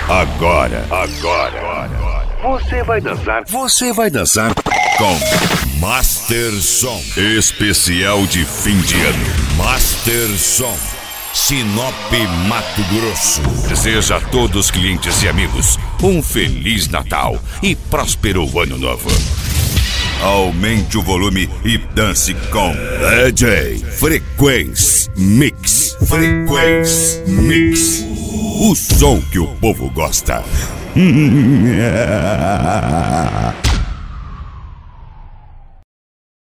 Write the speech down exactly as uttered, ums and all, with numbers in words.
Agora, agora, você vai dançar, você vai dançar com Master Som, especial de fim de ano. Master Som, Sinop, Mato Grosso. Deseja a todos os clientes e amigos um Feliz Natal e próspero Ano Novo. Aumente o volume e dance com D J Frequência Mix. Frequência Mix. O som que o povo gosta.